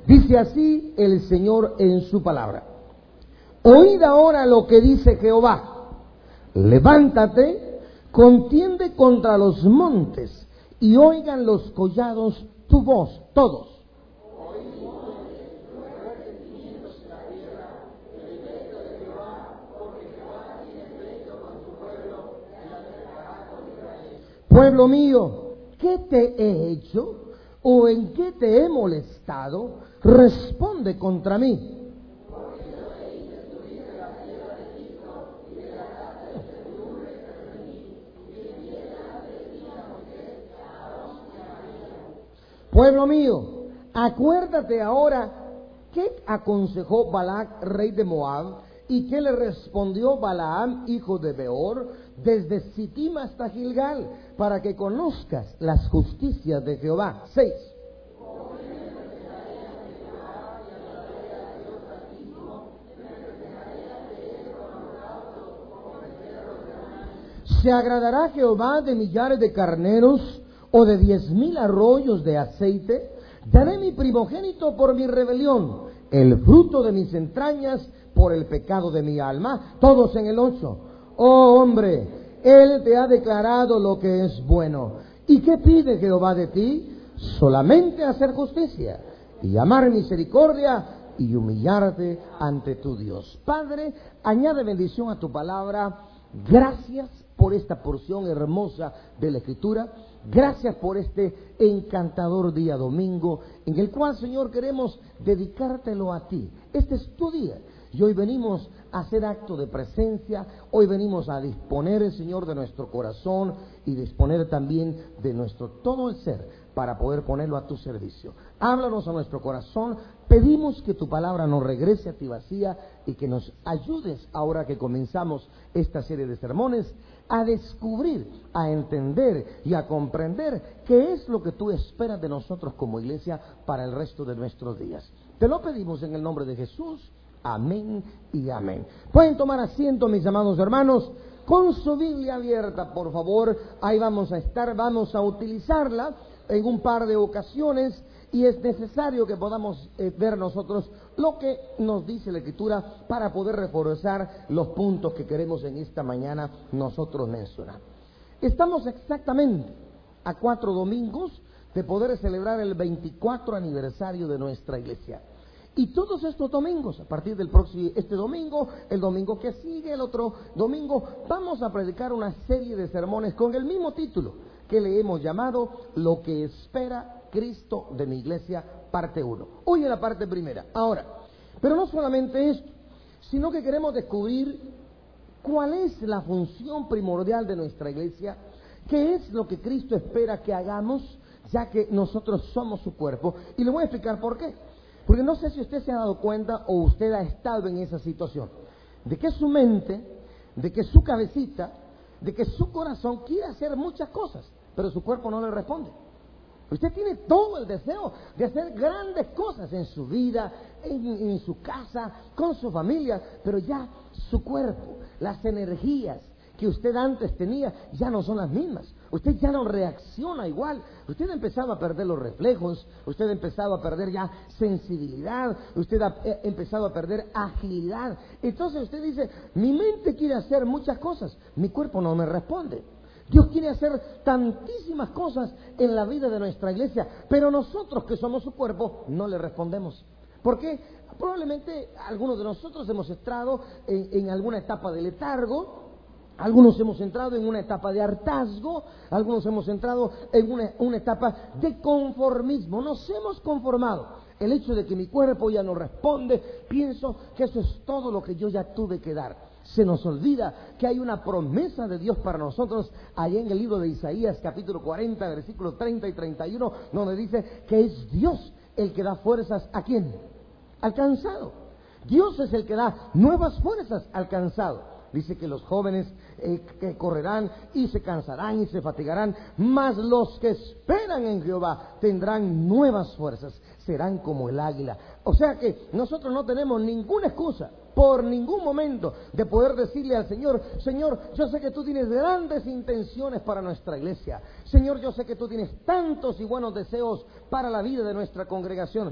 Dice así el Señor en su palabra: oíd ahora lo que dice Jehová. Levántate, contiende contra los montes, y oigan los collados tu voz, todos. Pueblo mío, ¿qué te he hecho? ¿O en qué te he molestado? Responde contra mí. Pueblo mío, acuérdate ahora qué aconsejó Balac, rey de Moab, y qué le respondió Balaam, hijo de Beor, desde Sittim hasta Gilgal, para que conozcas las justicias de Jehová. 6. ¿Se agradará Jehová de millares de carneros o de 10,000 arroyos de aceite? Daré mi primogénito por mi rebelión, el fruto de mis entrañas por el pecado de mi alma. Todos en el 8. Oh hombre, Él te ha declarado lo que es bueno. ¿Y qué pide Jehová de ti? Solamente hacer justicia y amar misericordia y humillarte ante tu Dios. Padre, añade bendición a tu palabra. Gracias por esta porción hermosa de la Escritura. Gracias por este encantador día domingo, en el cual, Señor, queremos dedicártelo a ti. Este es tu día. Y hoy venimos a hacer acto de presencia. Hoy venimos a disponer, Señor, de nuestro corazón y disponer también de nuestro todo el ser para poder ponerlo a tu servicio. Háblanos a nuestro corazón. Pedimos que tu palabra no regrese a ti vacía y que nos ayudes, ahora que comenzamos esta serie de sermones, a descubrir, a entender y a comprender qué es lo que tú esperas de nosotros como iglesia para el resto de nuestros días. Te lo pedimos en el nombre de Jesús. Amén y amén. Pueden tomar asiento, mis amados hermanos, con su Biblia abierta, por favor. Ahí vamos a estar, vamos a utilizarla en un par de ocasiones, y es necesario que podamos ver nosotros lo que nos dice la Escritura para poder reforzar los puntos que queremos en esta mañana nosotros mencionar. Estamos exactamente a 4 domingos de poder celebrar el 24 aniversario de nuestra iglesia. Y todos estos domingos, a partir del próximo, este domingo, el domingo que sigue, el otro domingo, vamos a predicar una serie de sermones con el mismo título que le hemos llamado Lo que espera Cristo de mi iglesia, parte 1. Hoy en la parte primera. Ahora, pero no solamente esto, sino que queremos descubrir cuál es la función primordial de nuestra iglesia, qué es lo que Cristo espera que hagamos, ya que nosotros somos su cuerpo. Y le voy a explicar por qué. Porque no sé si usted se ha dado cuenta o usted ha estado en esa situación, de que su mente, de que su cabecita, de que su corazón quiere hacer muchas cosas, pero su cuerpo no le responde. Usted tiene todo el deseo de hacer grandes cosas en su vida, en su casa, con su familia, pero ya su cuerpo, las energías que usted antes tenía ya no son las mismas. Usted ya no reacciona igual. Usted ha empezado a perder los reflejos, usted ha empezado a perder ya sensibilidad, usted ha empezado a perder agilidad. Entonces usted dice, mi mente quiere hacer muchas cosas, mi cuerpo no me responde. Dios quiere hacer tantísimas cosas en la vida de nuestra iglesia, pero nosotros que somos su cuerpo no le respondemos. ¿Por qué? Probablemente algunos de nosotros hemos entrado en alguna etapa de letargo, algunos hemos entrado en una etapa de hartazgo, algunos hemos entrado en una etapa de conformismo. Nos hemos conformado. El hecho de que mi cuerpo ya no responde, pienso que eso es todo lo que yo ya tuve que dar. Se nos olvida que hay una promesa de Dios para nosotros allá en el libro de Isaías, capítulo 40, versículos 30 y 31, donde dice que es Dios el que da fuerzas ¿a quién? Al cansado. Dios es el que da nuevas fuerzas al cansado. Dice que los jóvenes que correrán y se cansarán y se fatigarán, mas los que esperan en Jehová tendrán nuevas fuerzas, serán como el águila. O sea que nosotros no tenemos ninguna excusa por ningún momento de poder decirle al Señor, Señor, yo sé que tú tienes grandes intenciones para nuestra iglesia. Señor, yo sé que tú tienes tantos y buenos deseos para la vida de nuestra congregación, pero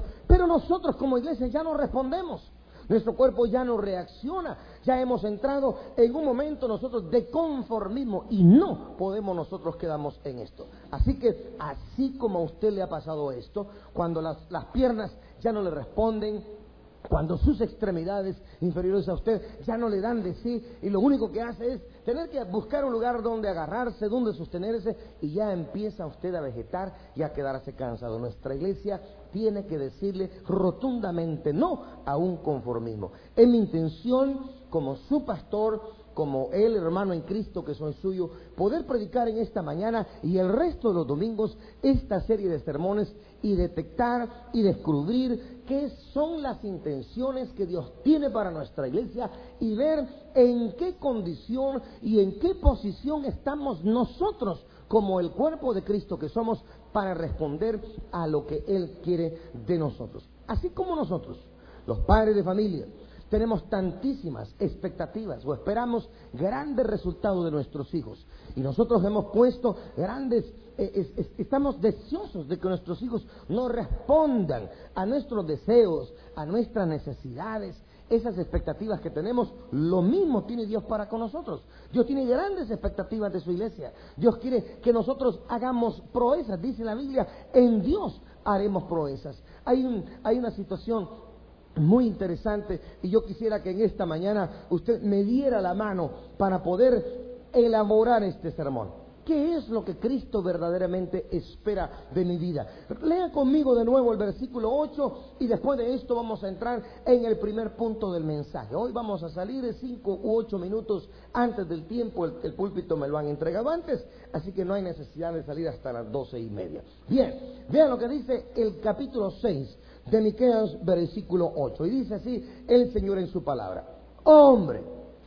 nosotros como iglesia ya no respondemos. Nuestro cuerpo ya no reacciona. Ya hemos entrado en un momento nosotros de conformismo y no podemos nosotros quedarnos en esto. Así que, así como a usted le ha pasado esto, cuando las piernas ya no le responden, cuando sus extremidades inferiores a usted ya no le dan de sí y lo único que hace es tener que buscar un lugar donde agarrarse, donde sostenerse, y ya empieza usted a vegetar y a quedarse cansado. Nuestra iglesia tiene que decirle rotundamente no a un conformismo. Es mi intención como su pastor, como el hermano en Cristo que soy suyo, poder predicar en esta mañana y el resto de los domingos esta serie de sermones y detectar y descubrir qué son las intenciones que Dios tiene para nuestra iglesia y ver en qué condición y en qué posición estamos nosotros como el cuerpo de Cristo que somos para responder a lo que Él quiere de nosotros. Así como nosotros, los padres de familia, tenemos tantísimas expectativas o esperamos grandes resultados de nuestros hijos. Y nosotros hemos puesto estamos deseosos de que nuestros hijos nos respondan a nuestros deseos, a nuestras necesidades. Esas expectativas que tenemos, lo mismo tiene Dios para con nosotros. Dios tiene grandes expectativas de su iglesia. Dios quiere que nosotros hagamos proezas. Dice la Biblia, en Dios haremos proezas. Hay una situación muy interesante y yo quisiera que en esta mañana usted me diera la mano para poder elaborar este sermón. ¿Qué es lo que Cristo verdaderamente espera de mi vida? Lea conmigo de nuevo el versículo 8 y después de esto vamos a entrar en el primer punto del mensaje. Hoy vamos a salir de 5 u 8 minutos antes del tiempo. El púlpito me lo han entregado antes, así que no hay necesidad de salir hasta las 12:30. Bien, vean lo que dice el capítulo 6 de Miqueas, versículo 8. Y dice así el Señor en su palabra: hombre,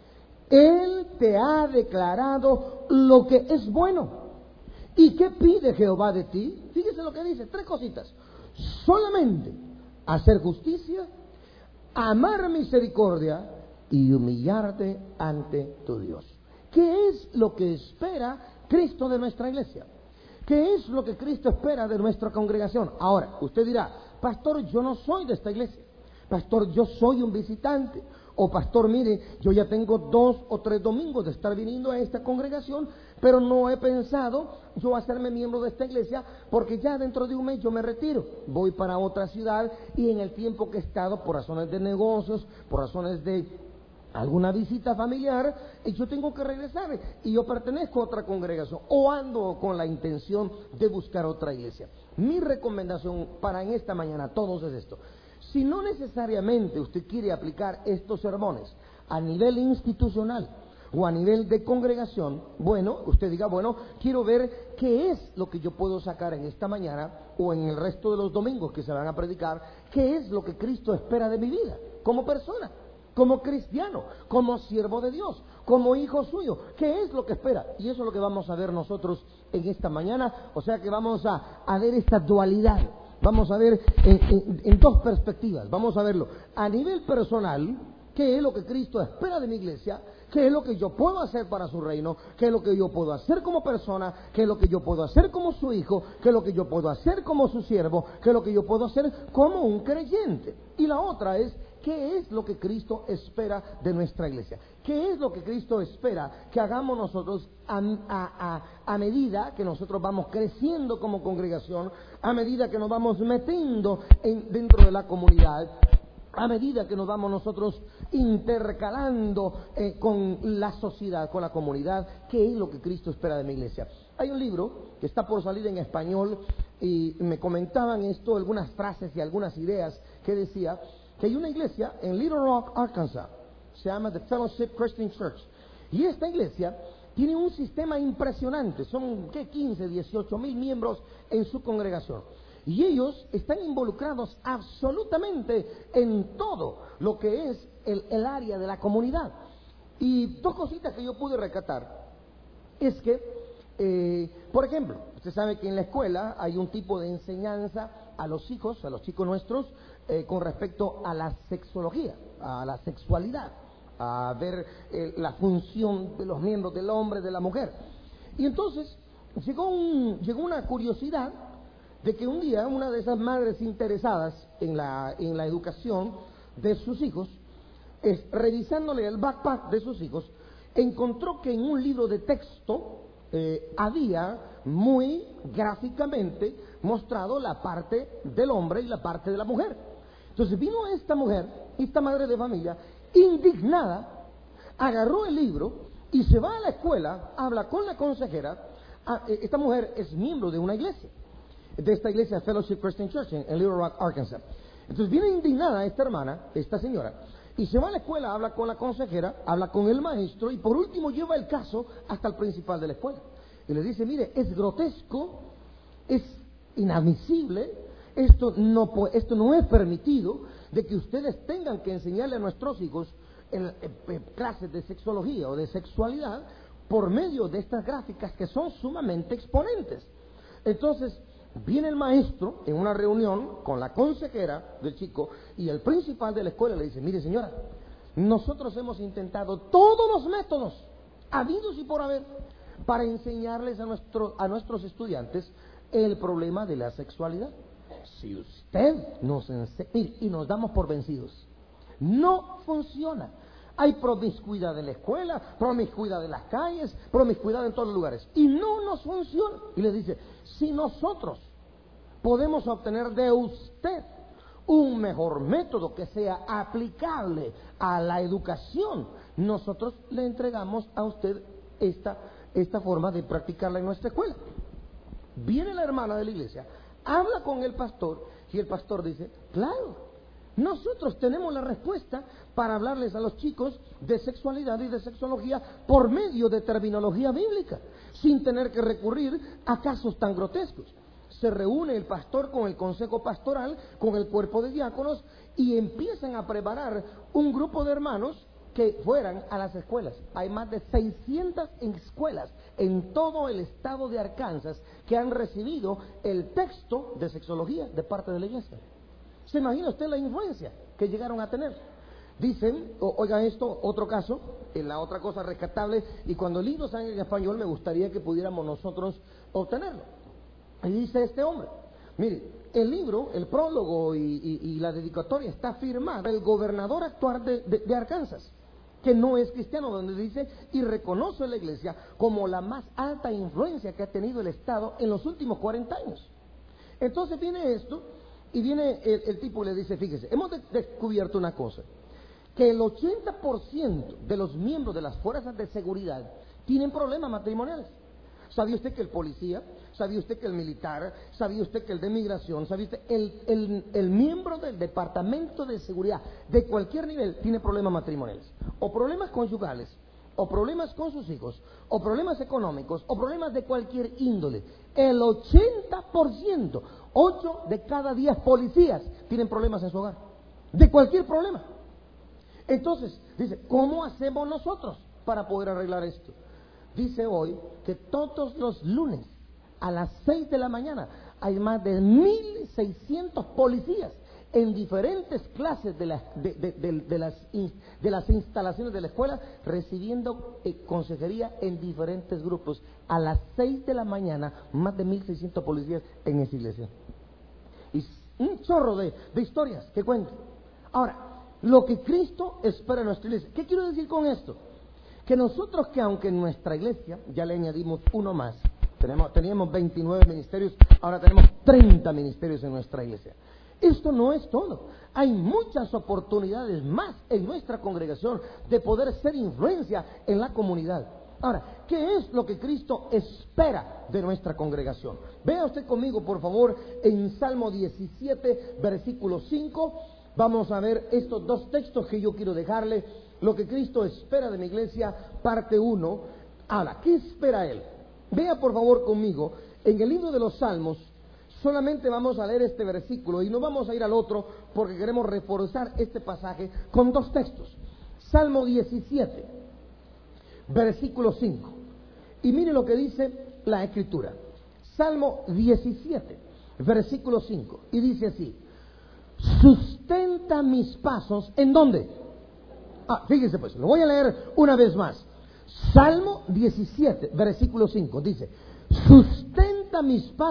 Él te ha declarado lo que es bueno. ¿Y qué pide Jehová de ti? Fíjese lo que dice, 3 cositas. Solamente hacer justicia, amar misericordia y humillarte ante tu Dios. ¿Qué es lo que espera Cristo de nuestra iglesia? ¿Qué es lo que Cristo espera de nuestra congregación? Ahora, usted dirá: pastor, yo no soy de esta iglesia. Pastor, yo soy un visitante. O pastor, mire, yo ya tengo 2 o 3 domingos de estar viniendo a esta congregación, pero no he pensado yo hacerme miembro de esta iglesia porque ya dentro de un mes yo me retiro. Voy para otra ciudad y en el tiempo que he estado, por razones de negocios, por razones de alguna visita familiar, yo tengo que regresar y yo pertenezco a otra congregación o ando con la intención de buscar otra iglesia. Mi recomendación para en esta mañana a todos es esto: si no necesariamente usted quiere aplicar estos sermones a nivel institucional o a nivel de congregación, bueno, usted diga, bueno, quiero ver qué es lo que yo puedo sacar en esta mañana o en el resto de los domingos que se van a predicar, qué es lo que Cristo espera de mi vida como persona, como cristiano, como siervo de Dios, como hijo suyo. ¿Qué es lo que espera? Y eso es lo que vamos a ver nosotros en esta mañana. O sea que vamos a ver esta dualidad. Vamos a ver en 2 perspectivas. Vamos a verlo a nivel personal, qué es lo que Cristo espera de mi iglesia, qué es lo que yo puedo hacer para su reino, qué es lo que yo puedo hacer como persona, qué es lo que yo puedo hacer como su hijo, qué es lo que yo puedo hacer como su siervo, qué es lo que yo puedo hacer como un creyente. Y la otra es: ¿qué es lo que Cristo espera de nuestra iglesia? ¿Qué es lo que Cristo espera que hagamos nosotros a medida que nosotros vamos creciendo como congregación, a medida que nos vamos metiendo dentro de la comunidad, a medida que nos vamos nosotros intercalando con la sociedad, con la comunidad? ¿Qué es lo que Cristo espera de mi iglesia? Hay un libro que está por salir en español y me comentaban esto, algunas frases y algunas ideas que decía que hay una iglesia en Little Rock, Arkansas, se llama The Fellowship Christian Church, y esta iglesia tiene un sistema impresionante. Son 15, 18 mil miembros en su congregación, y ellos están involucrados absolutamente en todo lo que es el área de la comunidad. Y 2 cositas que yo pude rescatar es que, por ejemplo, usted sabe que en la escuela hay un tipo de enseñanza a los chicos nuestros, con respecto a la sexología, a la sexualidad, a ver la función de los miembros del hombre, de la mujer. Y entonces llegó una curiosidad de que un día una de esas madres interesadas en la educación de sus hijos, revisándole el backpack de sus hijos, encontró que en un libro de texto había muy gráficamente mostrado la parte del hombre y la parte de la mujer. Entonces vino esta mujer, esta madre de familia, indignada, agarró el libro y se va a la escuela, habla con la consejera. Esta mujer es miembro de una iglesia, de esta iglesia Fellowship Christian Church en Little Rock, Arkansas. Entonces viene indignada esta hermana, esta señora, y se va a la escuela, habla con la consejera, habla con el maestro y por último lleva el caso hasta el principal de la escuela. Y le dice, mire, es grotesco, es inadmisible, esto no es permitido, de que ustedes tengan que enseñarle a nuestros hijos clases de sexología o de sexualidad por medio de estas gráficas que son sumamente exponentes. Entonces viene el maestro en una reunión con la consejera del chico y el principal de la escuela le dice, mire señora, nosotros hemos intentado todos los métodos habidos y por haber para enseñarles a nuestros estudiantes el problema de la sexualidad. Si usted nos enseña, y nos damos por vencidos, no funciona. Hay promiscuidad en la escuela, promiscuidad en las calles, promiscuidad en todos los lugares. Y no nos funciona. Y le dice, si nosotros podemos obtener de usted un mejor método que sea aplicable a la educación, nosotros le entregamos a usted esta forma de practicarla en nuestra escuela. Viene la hermana de la iglesia, habla con el pastor y el pastor dice, claro, nosotros tenemos la respuesta para hablarles a los chicos de sexualidad y de sexología por medio de terminología bíblica, sin tener que recurrir a casos tan grotescos. Se reúne el pastor con el consejo pastoral, con el cuerpo de diáconos, y empiezan a preparar un grupo de hermanos que fueran a las escuelas. Hay más de 600 escuelas en todo el estado de Arkansas que han recibido el texto de sexología de parte de la iglesia. ¿Se imagina usted la influencia que llegaron a tener? Dicen, oigan esto, otro caso, la otra cosa rescatable, y cuando el libro salga en español me gustaría que pudiéramos nosotros obtenerlo. Y dice este hombre, mire, el libro, el prólogo y la dedicatoria está firmada el gobernador actual de Arkansas, que no es cristiano, donde dice, y reconoce la iglesia como la más alta influencia que ha tenido el Estado en los últimos 40 años. Entonces viene esto, y viene el tipo y le dice, fíjese, hemos descubierto una cosa, que el 80% de los miembros de las fuerzas de seguridad tienen problemas matrimoniales. ¿Sabía usted que el policía? ¿Sabía usted que el militar? ¿Sabía usted que el de migración? ¿Sabía usted? El miembro del departamento de seguridad de cualquier nivel tiene problemas matrimoniales, o problemas conyugales, o problemas con sus hijos, o problemas económicos, o problemas de cualquier índole. El 80%, 8 de cada 10 policías tienen problemas en su hogar, de cualquier problema. Entonces, dice, ¿cómo hacemos nosotros para poder arreglar esto? Dice hoy que todos los lunes a las 6 de la mañana hay más de 1.600 policías en diferentes clases de las instalaciones de la escuela, recibiendo consejería en diferentes grupos. A las 6 de la mañana, más de 1.600 policías en esa iglesia. Y un chorro de historias que cuentan. Ahora, lo que Cristo espera en nuestra iglesia. ¿Qué quiero decir con esto? Que nosotros, que aunque en nuestra iglesia ya le añadimos uno más, teníamos 29 ministerios, ahora tenemos 30 ministerios en nuestra iglesia. Esto no es todo. Hay muchas oportunidades más en nuestra congregación de poder ser influencia en la comunidad. Ahora, ¿qué es lo que Cristo espera de nuestra congregación? Vea usted conmigo, por favor, en Salmo 17, versículo 5. Vamos a ver estos dos textos que yo quiero dejarle. Lo que Cristo espera de mi iglesia, parte 1. Ahora, ¿qué espera Él? Vea por favor conmigo, en el libro de los Salmos, solamente vamos a leer este versículo y no vamos a ir al otro porque queremos reforzar este pasaje con dos textos. Salmo 17, versículo 5. Y mire lo que dice la Escritura. Salmo 17, versículo 5. Y dice así, sustenta mis pasos, ¿en dónde? Fíjense pues, lo voy a leer una vez más. Salmo 17, versículo 5, dice, sustenta mis pasos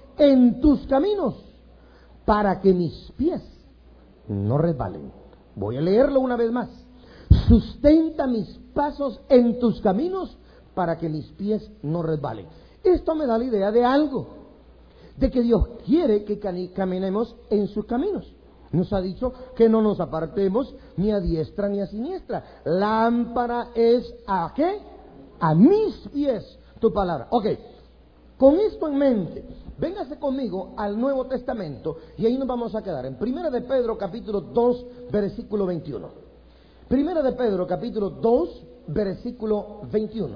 en tus caminos, para que mis pies no resbalen. Voy a leerlo una vez más. Sustenta mis pasos en tus caminos, para que mis pies no resbalen. Esto me da la idea de algo, de que Dios quiere que caminemos en sus caminos. Nos ha dicho que no nos apartemos ni a diestra ni a siniestra. Lámpara es ¿a qué? A mis pies tu palabra. Ok, con esto en mente, véngase conmigo al Nuevo Testamento y ahí nos vamos a quedar en Primera de Pedro capítulo 2 versículo 21. Primera de Pedro capítulo 2 versículo 21.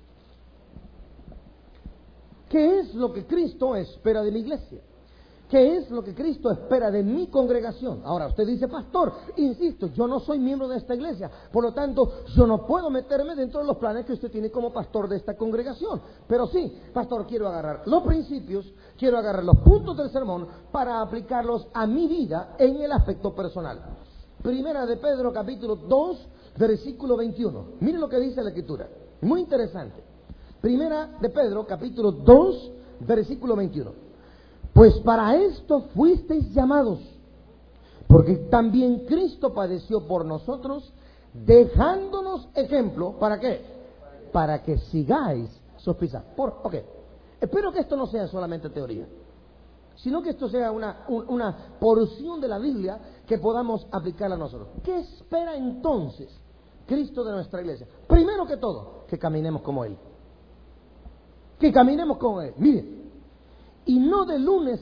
¿Qué es lo que Cristo espera de mi iglesia? ¿Qué es lo que Cristo espera de mi congregación? Ahora, usted dice, pastor, insisto, yo no soy miembro de esta iglesia, por lo tanto, yo no puedo meterme dentro de los planes que usted tiene como pastor de esta congregación. Pero sí, pastor, quiero agarrar los principios, quiero agarrar los puntos del sermón para aplicarlos a mi vida en el aspecto personal. Primera de Pedro, capítulo 2, versículo 21. Miren lo que dice la Escritura, muy interesante. Primera de Pedro, capítulo 2, versículo 21. Pues para esto fuisteis llamados, porque también Cristo padeció por nosotros, dejándonos ejemplo, ¿para qué? Para que sigáis sus pisadas. Ok, espero que esto no sea solamente teoría, sino que esto sea una porción de la Biblia que podamos aplicar a nosotros. ¿Qué espera entonces Cristo de nuestra iglesia? Primero que todo, que caminemos como Él. Que caminemos como Él. Miren. Y no de lunes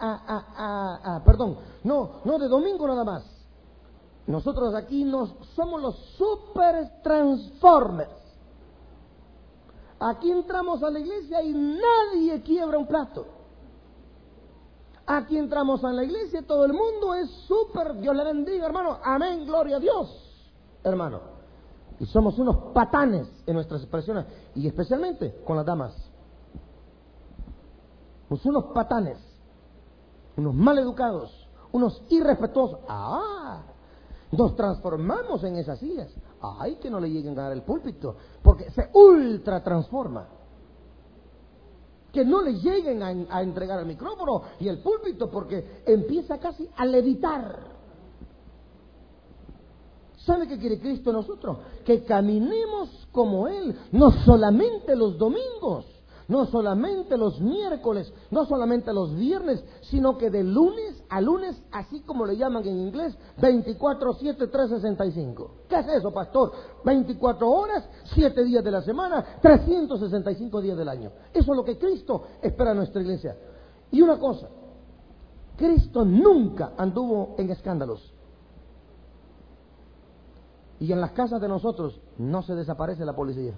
no de domingo nada más. Nosotros aquí somos los super transformers. Aquí entramos a la iglesia y nadie quiebra un plato. Aquí entramos a la iglesia y todo el mundo es super, Dios le bendiga, hermano, amén, gloria a Dios, hermano. Y somos unos patanes en nuestras expresiones, y especialmente con las damas. Pues unos patanes, unos maleducados, unos irrespetuosos. Nos transformamos en esas sillas. Que no le lleguen a dar el púlpito, porque se ultra transforma. Que no le lleguen a entregar el micrófono y el púlpito, porque empieza casi a levitar. ¿Sabe qué quiere Cristo de nosotros? Que caminemos como Él, no solamente los domingos, no solamente los miércoles, no solamente los viernes, sino que de lunes a lunes, así como le llaman en inglés, 24/7, 365. ¿Qué es eso, pastor? 24 horas, 7 días de la semana, 365 días del año. Eso es lo que Cristo espera en nuestra iglesia. Y una cosa, Cristo nunca anduvo en escándalos. Y en las casas de nosotros no se desaparece la policía.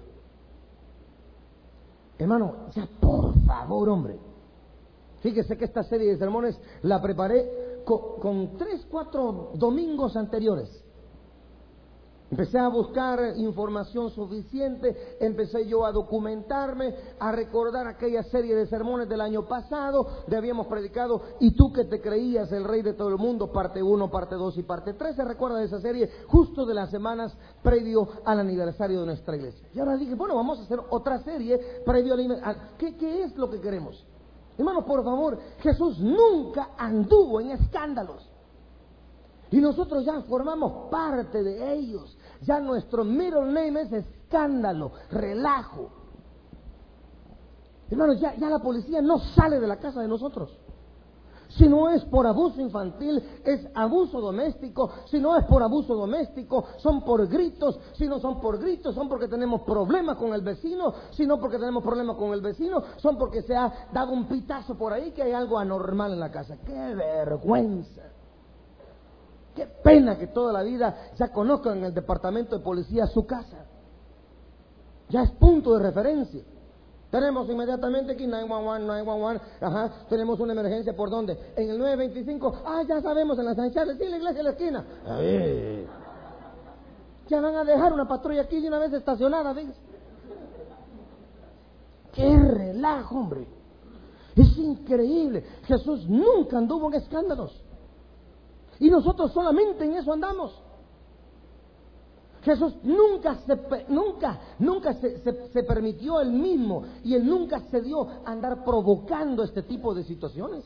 Hermano, ya por favor, hombre. Fíjese que esta serie de sermones la preparé con 3-4 domingos anteriores. Empecé a buscar información suficiente, empecé yo a documentarme, a recordar aquella serie de sermones del año pasado, donde habíamos predicado "Y tú que te creías el rey de todo el mundo", parte 1, parte 2 y parte 3. ¿Se recuerda de esa serie? Justo de las semanas previo al aniversario de nuestra iglesia. Y ahora dije, bueno, vamos a hacer otra serie previo al ¿Qué es lo que queremos? Hermanos, por favor, Jesús nunca anduvo en escándalos. Y nosotros ya formamos parte de ellos. Ya nuestro middle name es escándalo, relajo. Hermanos, ya la policía no sale de la casa de nosotros. Si no es por abuso infantil, es abuso doméstico. Si no es por abuso doméstico, son por gritos. Si no son por gritos, son porque tenemos problemas con el vecino. Si no porque tenemos problemas con el vecino, son porque se ha dado un pitazo por ahí que hay algo anormal en la casa. ¡Qué vergüenza! Qué pena que toda la vida ya conozcan en el departamento de policía su casa. Ya es punto de referencia. Tenemos inmediatamente aquí 911, tenemos una emergencia, ¿por dónde? En el 925, ya sabemos, en la San Charles, sí, la iglesia de la esquina. Ya van a dejar una patrulla aquí de una vez estacionada, ¿ves? ¡Qué relajo, hombre! Es increíble. Jesús nunca anduvo en escándalos. Y nosotros solamente en eso andamos. Jesús nunca se permitió él mismo, y él nunca se dio a andar provocando este tipo de situaciones.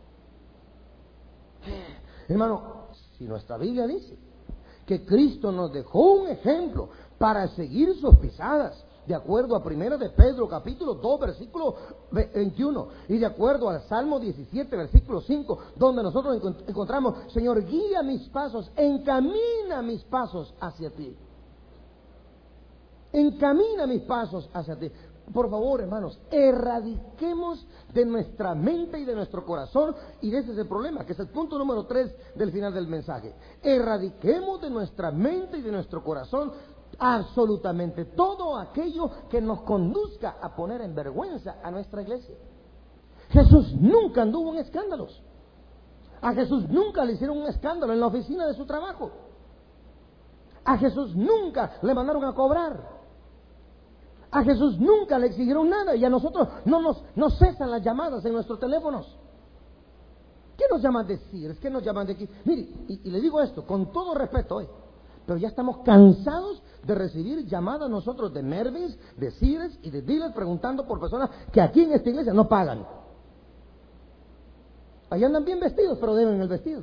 Hermano, si nuestra Biblia dice que Cristo nos dejó un ejemplo para seguir sus pisadas, de acuerdo a 1 de Pedro capítulo 2 versículo 21, y de acuerdo al Salmo 17 versículo 5, donde nosotros encontramos: Señor, guía mis pasos, encamina mis pasos hacia ti. Encamina mis pasos hacia ti. Por favor, hermanos, erradiquemos de nuestra mente y de nuestro corazón, y ese es el problema, que es el punto número 3 del final del mensaje. Erradiquemos de nuestra mente y de nuestro corazón absolutamente todo aquello que nos conduzca a poner en vergüenza a nuestra iglesia. Jesús nunca anduvo en escándalos. A Jesús nunca le hicieron un escándalo en la oficina de su trabajo. A Jesús nunca le mandaron a cobrar. A Jesús nunca le exigieron nada, y a nosotros no cesan las llamadas en nuestros teléfonos. ¿Qué nos llaman de Sears? ¿Qué nos llaman de aquí? Mire, y le digo esto con todo respeto hoy, pero ya estamos cansados de recibir llamadas nosotros de Mervis, de Sears y de dealers preguntando por personas que aquí en esta iglesia no pagan. Allá andan bien vestidos, pero deben el vestido.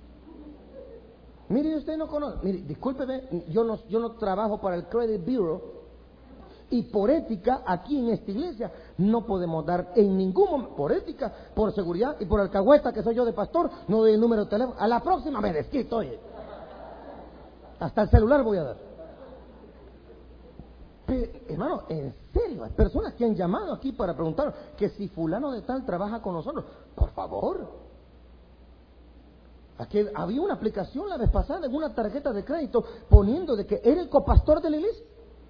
Mire, usted no conoce. Mire, discúlpeme, yo no trabajo para el Credit Bureau, y por ética aquí en esta iglesia no podemos dar en ningún momento, por ética, por seguridad y por alcahueta que soy yo de pastor, no doy el número de teléfono. A la próxima me desquito, oye. Hasta el celular voy a dar. Pero, hermano, en serio, hay personas que han llamado aquí para preguntar que si fulano de tal trabaja con nosotros. Por favor. Aquí había una aplicación la vez pasada en una tarjeta de crédito poniendo de que era el copastor de la iglesia.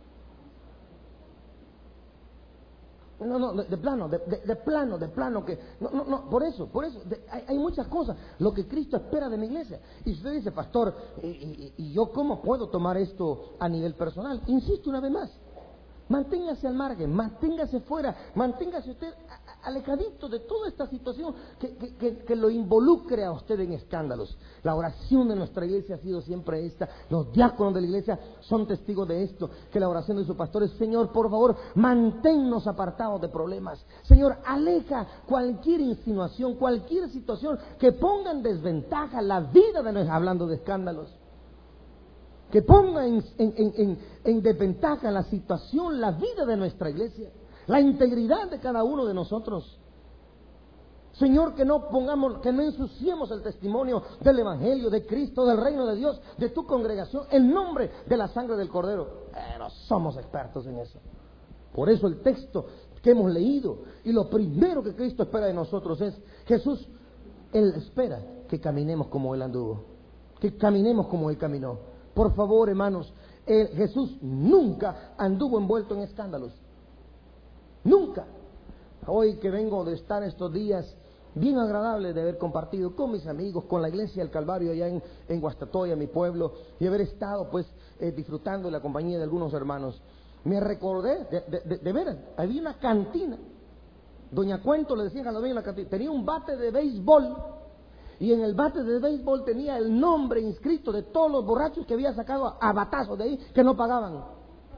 No, de plano, que no, por eso, hay muchas cosas, lo que Cristo espera de mi iglesia. Y usted dice: pastor, ¿y yo cómo puedo tomar esto a nivel personal? Insisto una vez más, manténgase al margen, manténgase fuera, manténgase usted alejadito de toda esta situación que lo involucre a usted en escándalos. La oración de nuestra iglesia ha sido siempre esta. Los diáconos de la iglesia son testigos de esto, que la oración de sus pastores: Señor, por favor, manténnos apartados de problemas. Señor, aleja cualquier insinuación, cualquier situación que ponga en desventaja la vida de nosotros, hablando de escándalos, que ponga en desventaja la situación, la vida de nuestra iglesia, la integridad de cada uno de nosotros. Señor, que no ensuciemos el testimonio del Evangelio, de Cristo, del reino de Dios, de tu congregación, en nombre de la sangre del Cordero. No somos expertos en eso. Por eso el texto que hemos leído, y lo primero que Cristo espera de nosotros es: Jesús, Él espera que caminemos como Él anduvo, que caminemos como Él caminó. Por favor, hermanos, Jesús nunca anduvo envuelto en escándalos. Nunca. Hoy que vengo de estar estos días bien agradables de haber compartido con mis amigos, con la iglesia del Calvario allá en Guastatoya, mi pueblo, y haber estado disfrutando de la compañía de algunos hermanos, me recordé de veras, había una cantina. Doña Cuento le decían a la dueña de la cantina, tenía un bate de béisbol, y en el bate de béisbol tenía el nombre inscrito de todos los borrachos que había sacado a batazos de ahí, que no pagaban.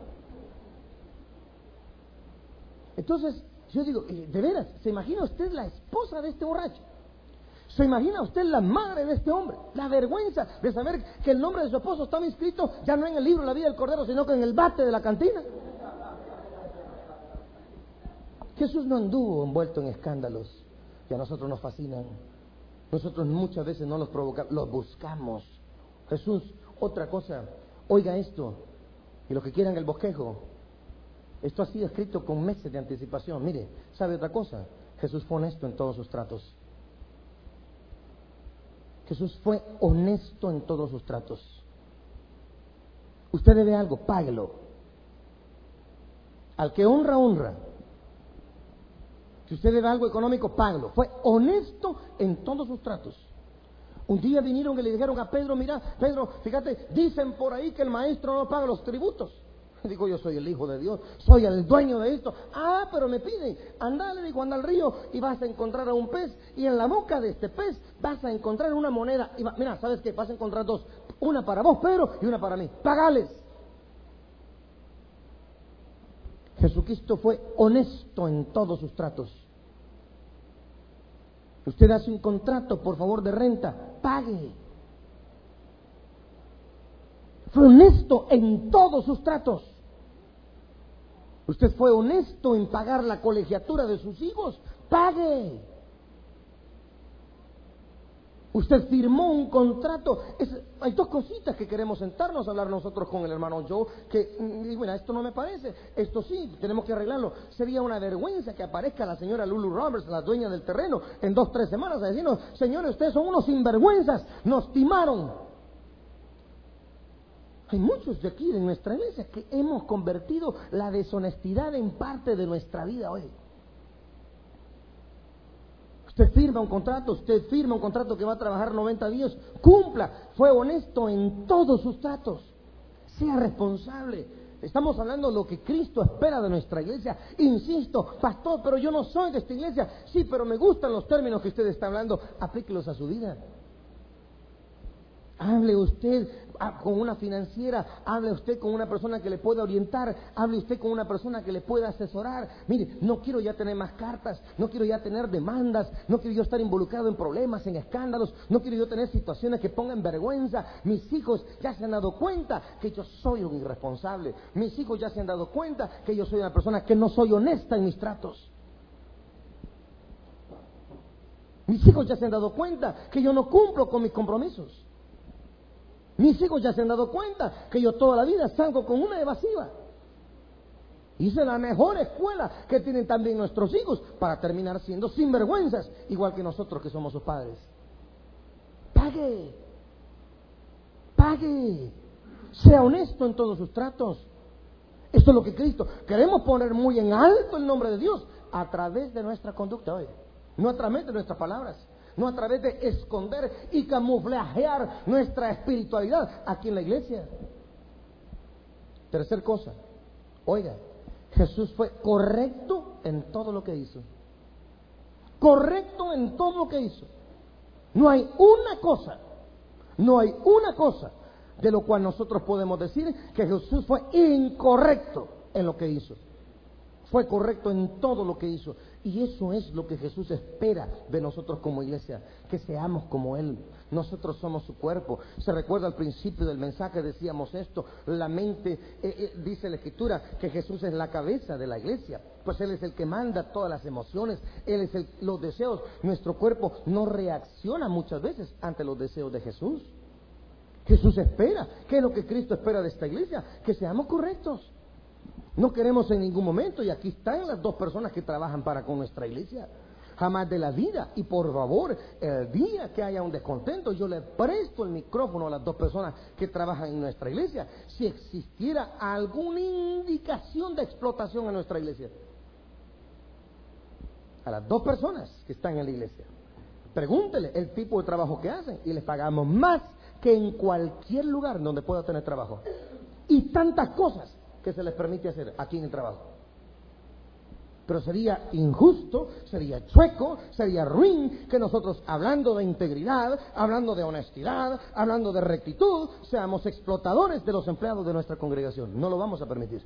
Entonces, yo digo, de veras, ¿se imagina usted la esposa de este borracho? ¿Se imagina usted la madre de este hombre? La vergüenza de saber que el nombre de su esposo estaba inscrito ya no en el libro de la vida del Cordero, sino que en el bate de la cantina. Jesús no anduvo envuelto en escándalos que a nosotros nos fascinan. Nosotros muchas veces no los provocamos, los buscamos. Jesús, otra cosa, oiga esto, y los que quieran el bosquejo, esto ha sido escrito con meses de anticipación. Mire, ¿sabe otra cosa? Jesús fue honesto en todos sus tratos. Jesús fue honesto en todos sus tratos. Usted debe algo, páguelo. Al que honra, honra. Si usted debe algo económico, páguelo. Fue honesto en todos sus tratos. Un día vinieron y le dijeron a Pedro: mira, Pedro, fíjate, dicen por ahí que el maestro no paga los tributos. Digo, yo soy el Hijo de Dios, soy el dueño de esto. Pero me piden, anda, le digo, anda al río y vas a encontrar a un pez, y en la boca de este pez vas a encontrar una moneda. Y mira, ¿sabes qué? Vas a encontrar dos, una para vos, Pedro, y una para mí. Pagales. Jesucristo fue honesto en todos sus tratos. Usted hace un contrato, por favor, de renta, pague. Fue honesto en todos sus tratos. Usted fue honesto en pagar la colegiatura de sus hijos, pague. Usted firmó un contrato. Hay dos cositas que queremos sentarnos a hablar nosotros con el hermano Joe, que bueno, esto no me parece, esto sí, tenemos que arreglarlo. Sería una vergüenza que aparezca la señora Lulu Roberts, la dueña del terreno, en 2-3 semanas a decirnos: señores, ustedes son unos sinvergüenzas, nos timaron. Hay muchos de aquí, de nuestra iglesia, que hemos convertido la deshonestidad en parte de nuestra vida hoy. Usted firma un contrato que va a trabajar 90 días, cumpla, fue honesto en todos sus tratos, sea responsable. Estamos hablando de lo que Cristo espera de nuestra iglesia. Insisto, pastor, pero yo no soy de esta iglesia. Sí, pero me gustan los términos que usted está hablando, aplíquelos a su vida. Hable usted con una financiera, hable usted con una persona que le pueda orientar, hable usted con una persona que le pueda asesorar. Mire, no quiero ya tener más cartas, no quiero ya tener demandas, no quiero yo estar involucrado en problemas, en escándalos, no quiero yo tener situaciones que pongan vergüenza. Mis hijos ya se han dado cuenta que yo soy un irresponsable. Mis hijos ya se han dado cuenta que yo soy una persona que no soy honesta en mis tratos. Mis hijos ya se han dado cuenta que yo no cumplo con mis compromisos. Mis hijos ya se han dado cuenta que yo toda la vida salgo con una evasiva. Hice la mejor escuela que tienen también nuestros hijos para terminar siendo sinvergüenzas, igual que nosotros que somos sus padres. Pague. Sea honesto en todos sus tratos. Esto es lo que Cristo. Queremos poner muy en alto el nombre de Dios a través de nuestra conducta hoy, no a través de nuestras palabras. No a través de esconder y camuflajear nuestra espiritualidad aquí en la iglesia. Tercer cosa, oiga, Jesús fue correcto en todo lo que hizo. Correcto en todo lo que hizo. No hay una cosa de lo cual nosotros podemos decir que Jesús fue incorrecto en lo que hizo. Fue correcto en todo lo que hizo. Y eso es lo que Jesús espera de nosotros como iglesia, que seamos como Él. Nosotros somos su cuerpo. Se recuerda al principio del mensaje, decíamos esto, la mente, dice la Escritura, que Jesús es la cabeza de la iglesia. Pues Él es el que manda todas las emociones, Él es los deseos. Nuestro cuerpo no reacciona muchas veces ante los deseos de Jesús. Jesús espera, ¿qué es lo que Cristo espera de esta iglesia? Que seamos correctos. No queremos en ningún momento, y aquí están las dos personas que trabajan con nuestra iglesia, jamás de la vida. Y por favor, el día que haya un descontento, yo le presto el micrófono a las dos personas que trabajan en nuestra iglesia. Si existiera alguna indicación de explotación en nuestra iglesia, a las dos personas que están en la iglesia, pregúntele el tipo de trabajo que hacen y les pagamos más que en cualquier lugar donde pueda tener trabajo. Y tantas cosas que se les permite hacer aquí en el trabajo. Pero sería injusto, sería chueco, sería ruin que nosotros, hablando de integridad, hablando de honestidad, hablando de rectitud, seamos explotadores de los empleados de nuestra congregación. No lo vamos a permitir.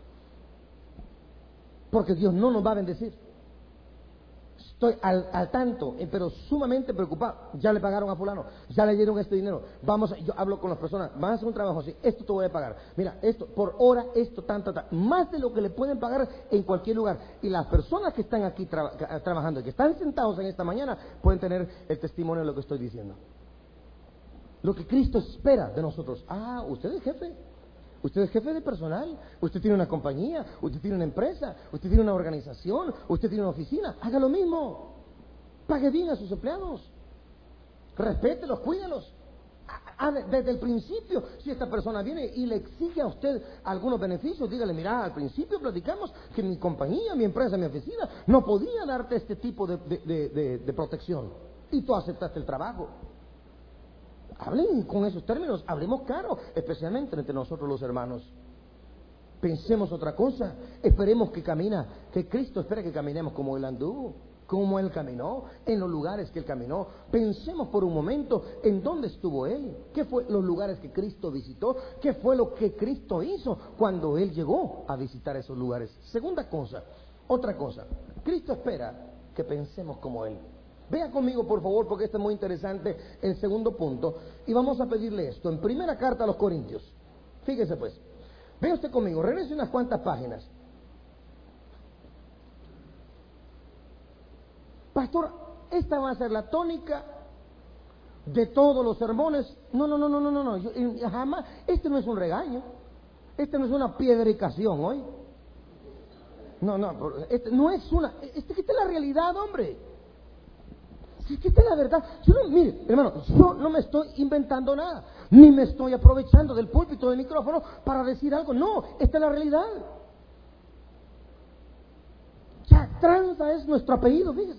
Porque Dios no nos va a bendecir. Estoy al tanto, pero sumamente preocupado. Ya le pagaron a fulano, ya le dieron este dinero. Yo hablo con las personas, van a hacer un trabajo así, esto te voy a pagar. Mira, esto por hora, esto tanto, más de lo que le pueden pagar en cualquier lugar. Y las personas que están aquí trabajando y que están sentados en esta mañana pueden tener el testimonio de lo que estoy diciendo. Lo que Cristo espera de nosotros. Usted es jefe. Usted es jefe de personal, usted tiene una compañía, usted tiene una empresa, usted tiene una organización, usted tiene una oficina. Haga lo mismo. Pague bien a sus empleados. Respételos, cuídalos. Desde el principio, si esta persona viene y le exige a usted algunos beneficios, dígale: mira, al principio platicamos que mi compañía, mi empresa, mi oficina no podía darte este tipo de protección. Y tú aceptaste el trabajo. Hablen con esos términos, hablemos claro, especialmente entre nosotros los hermanos. Pensemos otra cosa, esperemos que Cristo espera que caminemos como Él anduvo. cómo Él caminó, en los lugares que Él caminó. Pensemos por un momento en dónde estuvo Él, qué fue los lugares que Cristo visitó, qué fue lo que Cristo hizo cuando Él llegó a visitar esos lugares. Segunda cosa, otra cosa, Cristo espera que pensemos como Él. Vea conmigo, por favor, porque esto es muy interesante, el segundo punto, y vamos a pedirle esto, en primera carta a los Corintios. Fíjese pues, vea usted conmigo, regrese unas cuantas páginas. Pastor, esta va a ser la tónica de todos los sermones. No. Yo jamás, este no es un regaño, este no es una piedricación hoy. No, este no es esta es la realidad, hombre. Esta es la verdad. Mire, hermano, yo no me estoy inventando nada, ni me estoy aprovechando del púlpito, del micrófono para decir algo. No, esta es la realidad. Ya, Tranza es nuestro apellido, fíjese.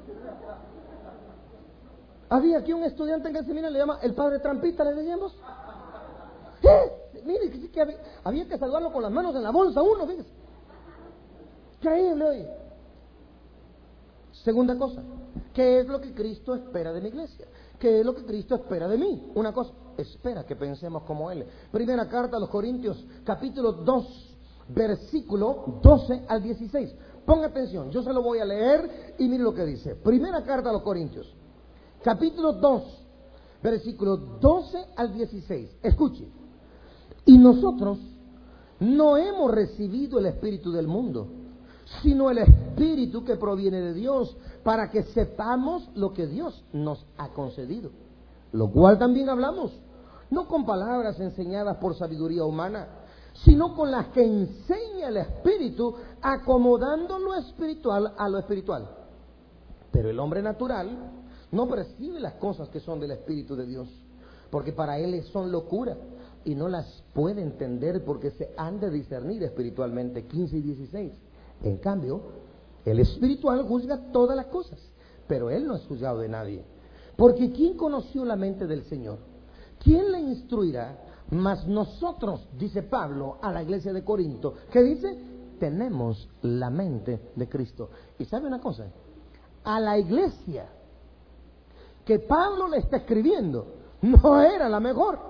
Había aquí un estudiante en el seminario, le llama el padre Trampita, le decíamos. Mire, que había que saludarlo con las manos en la bolsa uno, fíjese. Increíble hoy. Segunda cosa, ¿qué es lo que Cristo espera de mi iglesia? ¿Qué es lo que Cristo espera de mí? Una cosa, espera que pensemos como Él. Primera carta a los Corintios, capítulo 2, versículo 12 al 16. Ponga atención, yo se lo voy a leer y mire lo que dice. Primera carta a los Corintios, capítulo 2, versículo 12 al 16. Escuche. Y nosotros no hemos recibido el espíritu del mundo, sino el espíritu que proviene de Dios, para que sepamos lo que Dios nos ha concedido. Lo cual también hablamos, no con palabras enseñadas por sabiduría humana, sino con las que enseña el espíritu, acomodando lo espiritual a lo espiritual. Pero el hombre natural no percibe las cosas que son del Espíritu de Dios, porque para él son locura y no las puede entender, porque se han de discernir espiritualmente. 15 y 16. En cambio, el espiritual juzga todas las cosas, pero él no es juzgado de nadie. Porque ¿quién conoció la mente del Señor? ¿Quién le instruirá? Mas nosotros, dice Pablo a la iglesia de Corinto, ¿qué dice? Tenemos la mente de Cristo. Y ¿sabe una cosa? A la iglesia que Pablo le está escribiendo no era la mejor.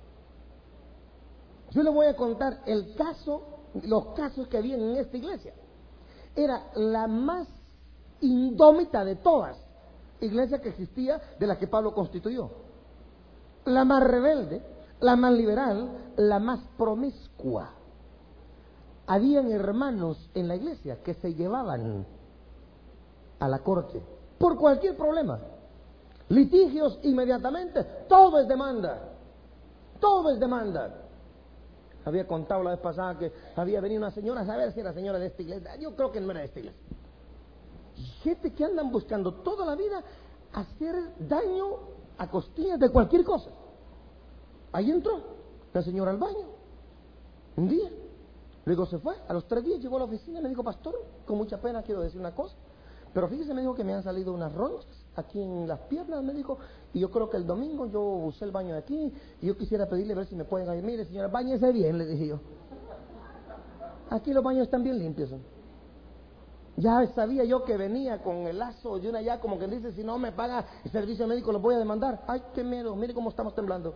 Yo le voy a contar los casos que había en esta iglesia. Era la más indómita de todas iglesias que existía, de la que Pablo constituyó. La más rebelde, la más liberal, la más promiscua. Habían hermanos en la iglesia que se llevaban a la corte por cualquier problema. Litigios inmediatamente, todo es demanda. Había contado la vez pasada que había venido una señora, a saber si era señora de esta iglesia, yo creo que no era de esta iglesia. Gente que andan buscando toda la vida hacer daño a costillas de cualquier cosa. Ahí entró la señora al baño, un día, luego se fue, a los 3 días llegó a la oficina y me dijo: pastor, con mucha pena quiero decir una cosa, pero fíjese, me dijo que me han salido unas ronchas aquí en las piernas, me dijo, y yo creo que el domingo yo usé el baño de aquí, y yo quisiera pedirle a ver si me pueden ayudar. Mire, señora, báñese bien, le dije yo. Aquí los baños están bien limpios. Ya sabía yo que venía con el lazo de una ya, como que dice, si no me paga el servicio médico, los voy a demandar. Ay, qué miedo, mire cómo estamos temblando.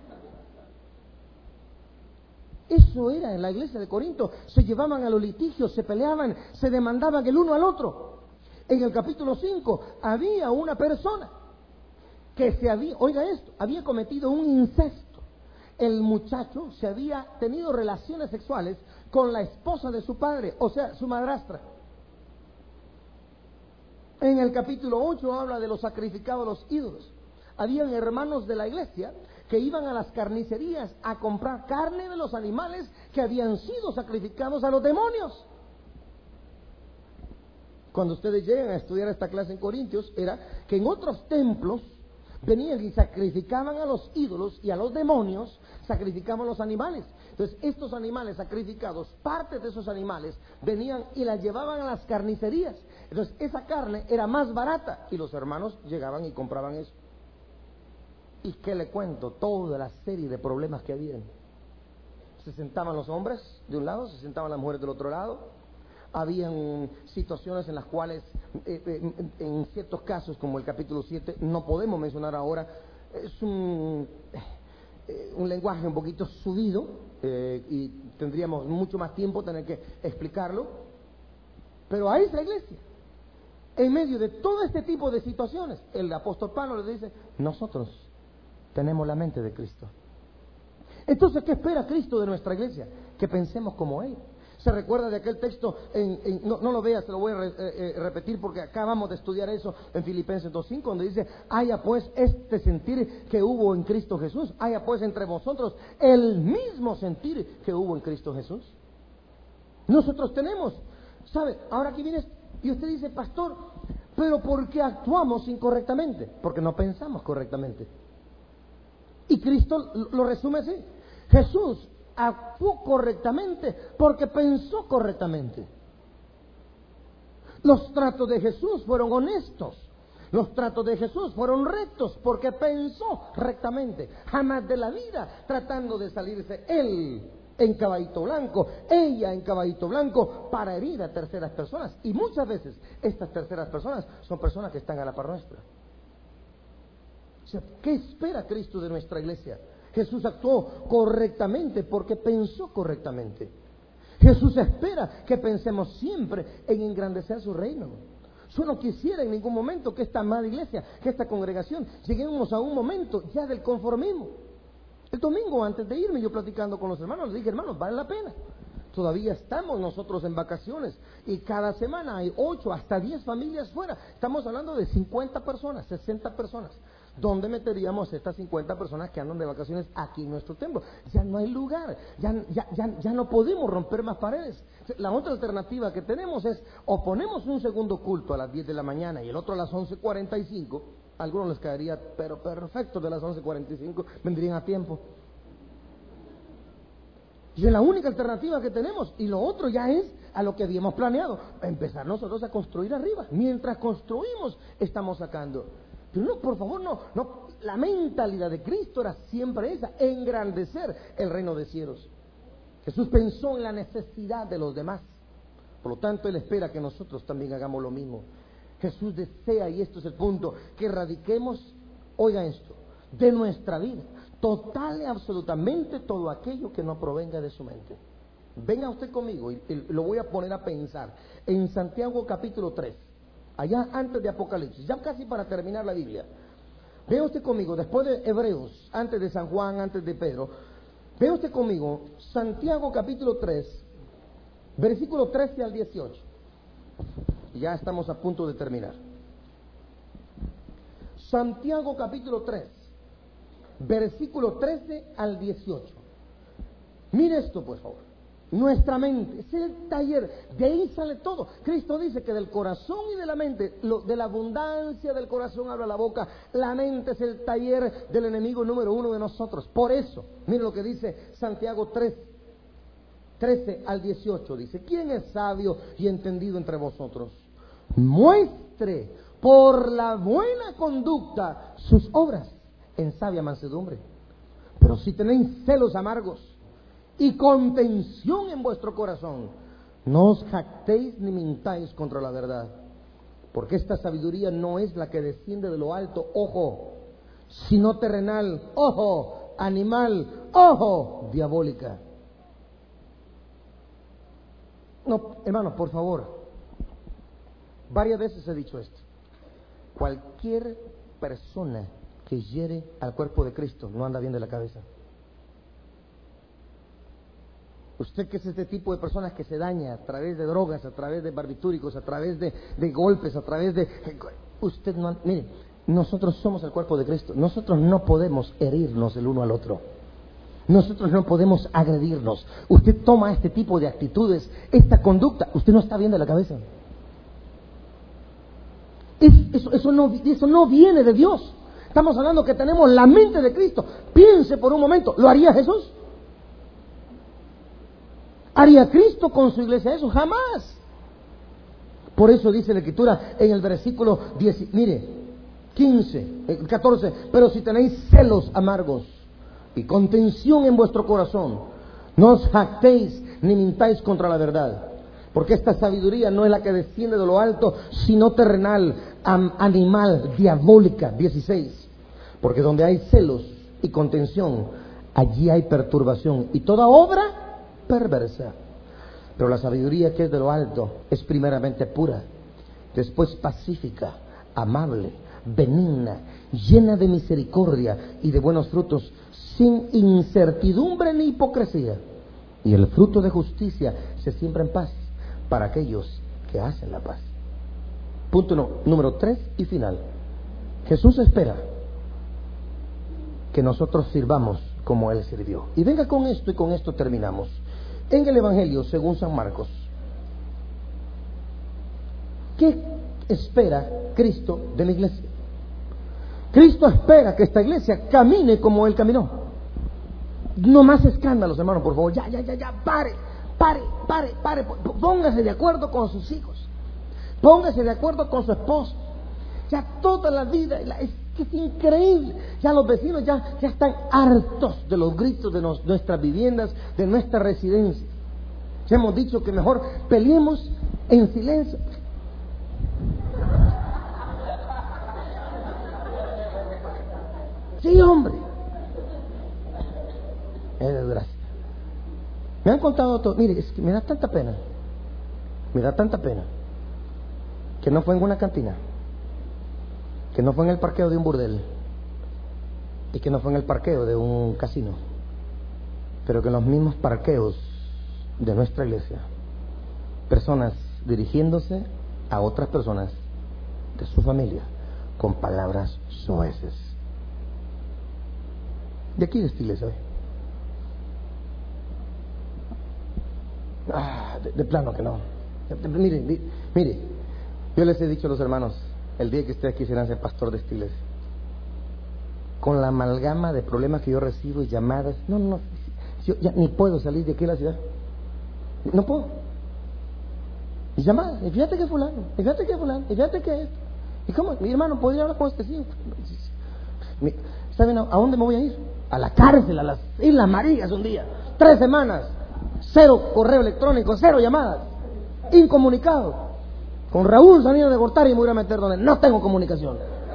Eso era en la iglesia de Corinto. Se llevaban a los litigios, se peleaban, se demandaban el uno al otro. En el capítulo 5 había una persona que había cometido un incesto. El muchacho se había tenido relaciones sexuales con la esposa de su padre, o sea, su madrastra. En el capítulo 8 habla de los sacrificados a los ídolos. Habían hermanos de la iglesia que iban a las carnicerías a comprar carne de los animales que habían sido sacrificados a los demonios. Cuando ustedes llegan a estudiar esta clase en Corintios, era que en otros templos venían y sacrificaban a los ídolos y a los demonios, sacrificaban los animales. Entonces, estos animales sacrificados, partes de esos animales, venían y las llevaban a las carnicerías. Entonces, esa carne era más barata y los hermanos llegaban y compraban eso. ¿Y qué le cuento? Toda la serie de problemas que habían. Se sentaban los hombres de un lado, se sentaban las mujeres del otro lado. Habían situaciones en las cuales, en ciertos casos, como el capítulo 7, no podemos mencionar ahora, es un lenguaje un poquito subido, y tendríamos mucho más tiempo tener que explicarlo, pero a esa iglesia, en medio de todo este tipo de situaciones, el apóstol Pablo le dice: nosotros tenemos la mente de Cristo. Entonces, ¿qué espera Cristo de nuestra iglesia? Que pensemos como Él. Se recuerda de aquel texto, no lo veas, se lo voy a repetir porque acabamos de estudiar eso en Filipenses 2:5, donde dice: haya pues este sentir que hubo en Cristo Jesús, haya pues entre vosotros el mismo sentir que hubo en Cristo Jesús. Nosotros tenemos, ¿sabe? Ahora aquí vienes y usted dice: pastor, pero ¿por qué actuamos incorrectamente? Porque no pensamos correctamente. Y Cristo lo resume así: Jesús actuó correctamente porque pensó correctamente. Los tratos de Jesús fueron honestos. Los tratos de Jesús fueron rectos porque pensó rectamente. Jamás de la vida tratando de salirse él en caballito blanco, ella en caballito blanco, para herir a terceras personas. Y muchas veces estas terceras personas son personas que están a la par nuestra. O sea, ¿qué espera Cristo de nuestra iglesia? Jesús actuó correctamente porque pensó correctamente. Jesús espera que pensemos siempre en engrandecer su reino. Yo no quisiera en ningún momento que esta amada iglesia, que esta congregación, lleguemos a un momento ya del conformismo. El domingo, antes de irme, yo platicando con los hermanos, les dije: hermanos, vale la pena. Todavía estamos nosotros en vacaciones y cada semana hay 8 hasta 10 familias fuera. Estamos hablando de 50 personas, 60 personas. ¿Dónde meteríamos estas 50 personas que andan de vacaciones aquí en nuestro templo? Ya no hay lugar, ya no podemos romper más paredes. La otra alternativa que tenemos es: o ponemos un segundo culto a las 10 de la mañana y el otro a las 11:45. A algunos les caería, pero perfecto, de las 11:45 vendrían a tiempo. Y es la única alternativa que tenemos. Y lo otro ya es a lo que habíamos planeado: empezar nosotros a construir arriba. Mientras construimos, estamos sacando. Pero no, por favor, no. La mentalidad de Cristo era siempre esa: engrandecer el reino de cielos. Jesús pensó en la necesidad de los demás. Por lo tanto, Él espera que nosotros también hagamos lo mismo. Jesús desea, y esto es el punto, que erradiquemos, oiga esto, de nuestra vida, total y absolutamente todo aquello que no provenga de su mente. Venga usted conmigo y lo voy a poner a pensar en Santiago capítulo 3, allá antes de Apocalipsis, ya casi para terminar la Biblia. Vea usted conmigo, después de Hebreos, antes de San Juan, antes de Pedro, vea usted conmigo Santiago capítulo 3, versículo 13 al 18. Ya estamos a punto de terminar. Santiago capítulo 3, versículo 13 al 18. Mire esto, por favor. Nuestra mente es el taller, de ahí sale todo. Cristo dice que del corazón y de la mente, de la abundancia del corazón habla la boca. La mente es el taller del enemigo número 1 de nosotros. Por eso, mire lo que dice Santiago 3, 13 al 18. Dice: ¿quién es sabio y entendido entre vosotros? Muestre por la buena conducta sus obras en sabia mansedumbre. Pero si tenéis celos amargos y contención en vuestro corazón, no os jactéis ni mintáis contra la verdad, porque esta sabiduría no es la que desciende de lo alto, ojo, sino terrenal, ojo, animal, ojo, diabólica. No, hermanos, por favor, varias veces he dicho esto: cualquier persona que hiere al cuerpo de Cristo no anda bien de la cabeza. Usted que es este tipo de personas que se daña a través de drogas, a través de barbitúricos, a través de golpes, a través de... Usted no... Mire, nosotros somos el cuerpo de Cristo. Nosotros no podemos herirnos el uno al otro. Nosotros no podemos agredirnos. Usted toma este tipo de actitudes, esta conducta, usted no está bien de la cabeza. Eso no viene de Dios. Estamos hablando que tenemos la mente de Cristo. Piense por un momento, ¿lo haría Jesús? ¿Haría Cristo con su iglesia eso? Jamás. Por eso dice la Escritura en el versículo 10, mire, 14, pero si tenéis celos amargos y contención en vuestro corazón, no os jactéis ni mintáis contra la verdad, Porque esta sabiduría no es la que desciende de lo alto, sino terrenal, animal, diabólica. 16. Porque donde hay celos y contención, allí hay perturbación y toda obra perversa. Pero la sabiduría que es de lo alto es primeramente pura, después pacífica, amable, benigna, llena de misericordia y de buenos frutos, sin incertidumbre ni hipocresía. Y el fruto de justicia se siembra en paz para aquellos que hacen la paz. Punto número 3 y final. Jesús espera que nosotros sirvamos como Él sirvió. Y venga con esto, y con esto terminamos. En el Evangelio según San Marcos, ¿qué espera Cristo de la iglesia? Cristo espera que esta iglesia camine como Él caminó. No más escándalos, hermano, por favor. Ya, pare. Póngase de acuerdo con sus hijos. Póngase de acuerdo con su esposo. Ya toda la vida, es increíble. Ya los vecinos ya están hartos de los gritos de nuestras viviendas, de nuestra residencia. Ya hemos dicho que mejor peleemos en silencio. Sí, hombre. Es desgracia. Me han contado todo. Mire, es que me da tanta pena. Que no fue en una cantina, que no fue en el parqueo de un burdel, y que no fue en el parqueo de un casino, pero que en los mismos parqueos de nuestra iglesia, personas dirigiéndose a otras personas de su familia con palabras soeces. De aquí de esta iglesia hoy. De plano que no. Mire, yo les he dicho a los hermanos, el día que ustedes quisieran ser pastor de esta iglesia, con la amalgama de problemas que yo recibo y llamadas, yo ya ni puedo salir de aquí a la ciudad. No puedo. Y llamadas, y fíjate que fulano, y fíjate que esto. ¿Y cómo? Mi hermano, ¿podría hablar con este? Sí. ¿Saben a dónde me voy a ir? A la cárcel, a las Islas Marías un día. 3 semanas. 0 correo electrónico, 0 llamadas. Incomunicado. Con Raúl Salinas de Gortari me voy a meter donde no tengo comunicación.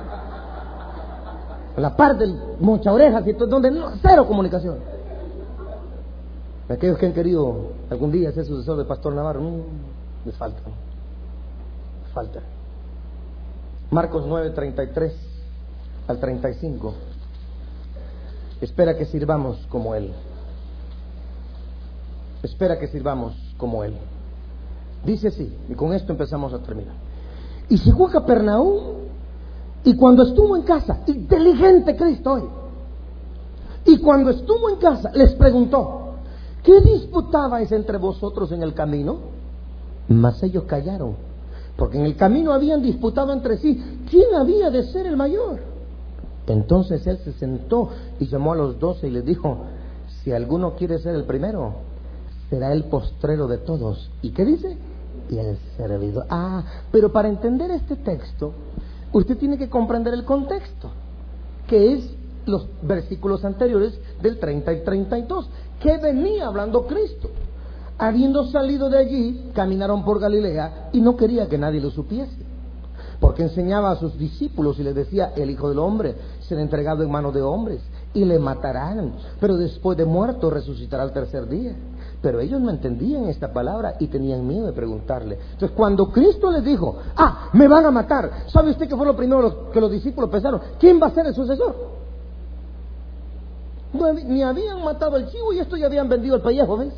En la parte del Mocha Orejas, donde 0 comunicación. Aquellos que han querido algún día ser sucesor del pastor Navarro, les falta. Marcos 9:33 al 35. Espera que sirvamos como Él. Dice así, y con esto empezamos a terminar. Y llegó a Capernaum, y cuando estuvo en casa, inteligente Cristo hoy, y cuando estuvo en casa, les preguntó: ¿qué disputabais entre vosotros en el camino? Mas ellos callaron, porque en el camino habían disputado entre sí quién había de ser el mayor. Entonces él se sentó y llamó a los 12 y les dijo: si alguno quiere ser el primero, será el postrero de todos. ¿Y qué dice? Y el servidor. Pero para entender este texto, usted tiene que comprender el contexto, que es los versículos anteriores del 30 y 32. ¿Qué venía hablando Cristo? Habiendo salido de allí, caminaron por Galilea y no quería que nadie lo supiese, porque enseñaba a sus discípulos y les decía: el Hijo del Hombre será entregado en manos de hombres y le matarán, pero después de muerto resucitará al tercer día. Pero ellos no entendían esta palabra y tenían miedo de preguntarle. Entonces, cuando Cristo les dijo: me van a matar, ¿sabe usted qué fue lo primero que los discípulos pensaron? ¿Quién va a ser el sucesor? Ni habían matado el chivo y esto ya habían vendido el pellejo, ¿ves?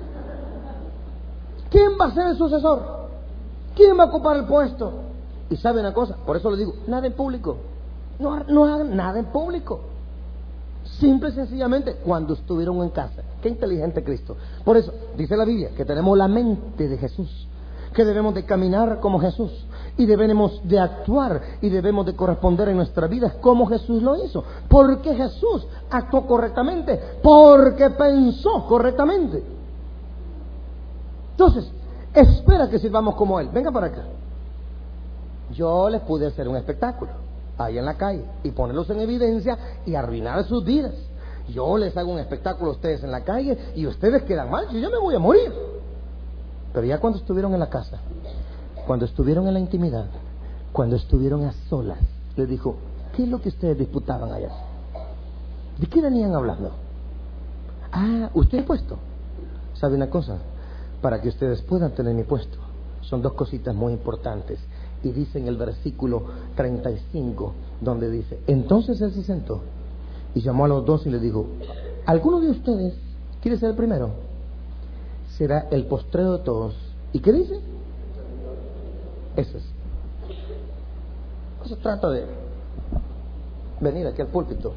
¿Quién va a ser el sucesor? ¿Quién va a ocupar el puesto? Y sabe una cosa, por eso le digo, nada en público. No hagan nada en público. Simple y sencillamente cuando estuvieron en casa. Qué inteligente Cristo. Por eso dice la Biblia que tenemos la mente de Jesús, que debemos de caminar como Jesús, y debemos de actuar y debemos de corresponder en nuestras vidas como Jesús lo hizo. Porque Jesús actuó correctamente, porque pensó correctamente. Entonces, espera que sirvamos como Él. Venga para acá. Yo les pude hacer un espectáculo ahí en la calle y ponerlos en evidencia y arruinar sus vidas. Yo les hago un espectáculo a ustedes en la calle y ustedes quedan mal. Yo me voy a morir. Pero ya cuando estuvieron en la casa, cuando estuvieron en la intimidad, cuando estuvieron a solas, les dijo, ¿qué es lo que ustedes disputaban allá? ¿De qué venían hablando? Usted es puesto. ¿Sabe una cosa? Para que ustedes puedan tener mi puesto, son dos cositas muy importantes. Y dice en el versículo 35, donde dice, entonces él se sentó y llamó a los dos y les dijo, ¿alguno de ustedes quiere ser el primero? Será el postrero de todos. ¿Y qué dice? Eso es. No se trata de venir aquí al púlpito.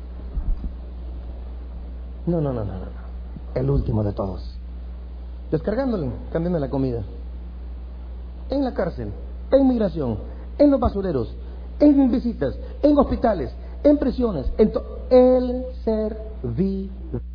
No. El último de todos. Descargándole, cambiando la comida. En la cárcel, en migración, en los basureros, en visitas, en hospitales, en prisiones, el servir.